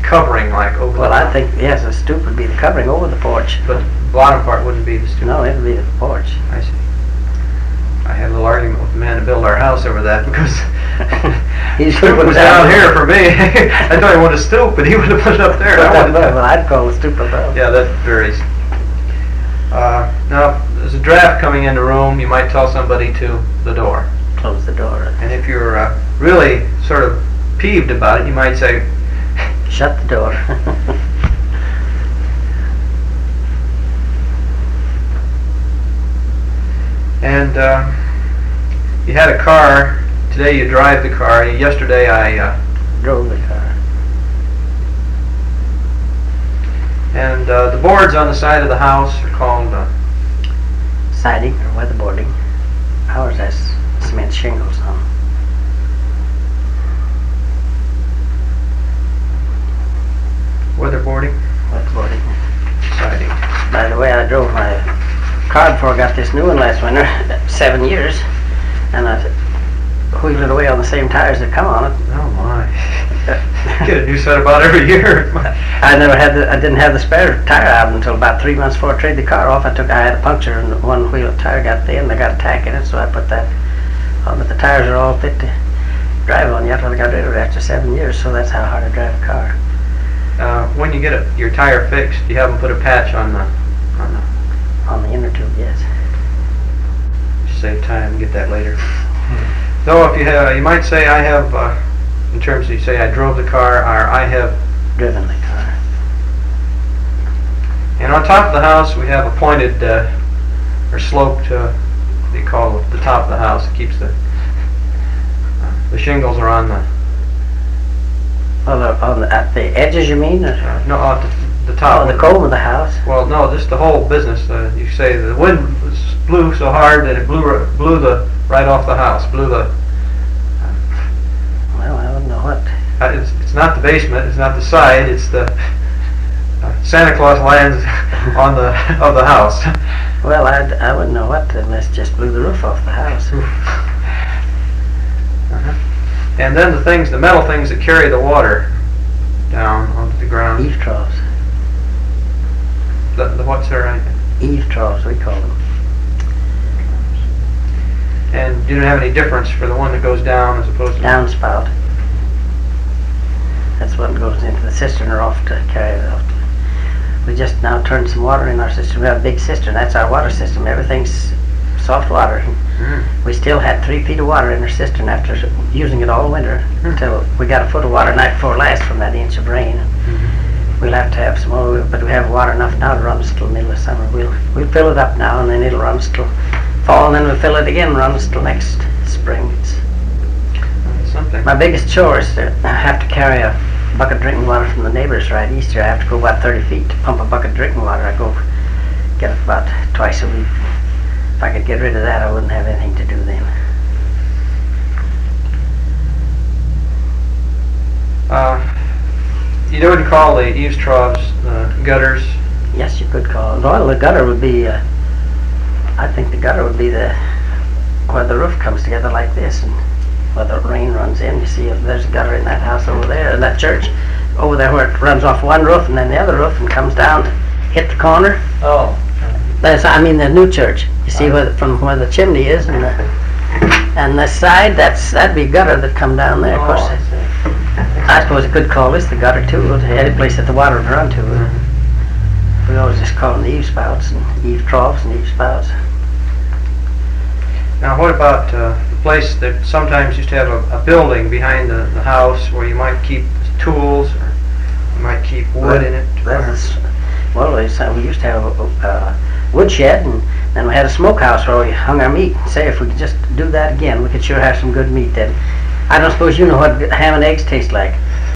covering like over Well, the... I think, yes, the stoop would be the covering over the porch. But the bottom part wouldn't be the stoop. No, it would be the porch. I see. I had a little argument with the man to build our house over that because He the stoop was down here for me. I thought he wanted a stoop, but he would have put it up there. Well, I'd call the stoop above. Yeah, that varies. Now, if there's a draft coming in the room, you might tell somebody to the door. Close the door. And if you're really sort of peeved about it, you might say, Shut the door. and you had a car. Today you drive the car. Yesterday I Drove the car. And the boards on the side of the house are called Siding or weatherboarding. Ours has cement shingles on. weatherboarding, Weatherboarding. siding. By the way, I drove my car before I got this new one last winter, 7 years, and I wheeled it away on the same tires that come on it. Oh my! Get a new set about every year. I didn't have the spare tire out until about 3 months before I traded the car off. I had a puncture and one wheel tire got in. I got a tack in it, so I put that on. But the tires are all fit to drive on yet. Well, I got rid of it after 7 years, so that's how hard I drive a car. When you get your tire fixed, you have them put a patch on the On the inner tube, yes. save time and get that later. Though if you have, you might say I have, in terms of you say I drove the car, or I have. Driven the car. And on top of the house, we have a pointed or sloped, they call it the top of the house. It keeps the shingles are on the. Well, at the edges, you mean? Or? No, at the top. Oh, the comb of the house. Well, no, just the whole business. You say the wind blew so hard that it blew the right off the house. Blew the. Well, I don't know what. It's not the basement. It's not the side. It's the Santa Claus lands on the of the house. Well, I wouldn't know what unless it just blew the roof off the house. And then the metal things that carry the water down onto the ground. Eave troughs. The what's there? Eave troughs, we call them. And you don't have any difference for the one that goes down as opposed to Downspout. That's what goes into the cistern or off to carry it off. We just now turned some water in our system. We have a big cistern. That's our water system. Everything's soft water. We still had 3 feet of water in our cistern after using it all winter until we got a foot of water night before last from that inch of rain. We'll have to have some more, but we have water enough now to run us till the middle of summer. We'll fill it up now, and then it'll run us till fall, and then we'll fill it again and run us till next spring. It's something. my biggest chore is to have to carry a bucket of drinking water from the neighbors right east here. I have to go about 30 feet to pump a bucket of drinking water. I go get it about twice a week. If I could get rid of that, I wouldn't have anything to do then. You wouldn't call the eaves troughs gutters? Yes, you could call it. Well, the gutter would be, I think the gutter would be where the roof comes together like this, and where the rain runs in. You see if there's a gutter in that house over there, in that church, over there where it runs off one roof and then the other roof and comes down to hit the corner. Oh. I mean the new church. You see from where the chimney is and the side, that'd be gutter that come down there. Of course, I suppose you could call this the gutter too. Any place that the water would run to. We always just call them the eave spouts and eave troughs and eave spouts. Now, what about the place that sometimes used to have a building behind the house where you might keep tools or you might keep wood in it? Well, we used to have a woodshed, and then we had a smokehouse where we hung our meat. Say, if we could just do that again, we could sure have some good meat then. I don't suppose you know what ham and eggs taste like.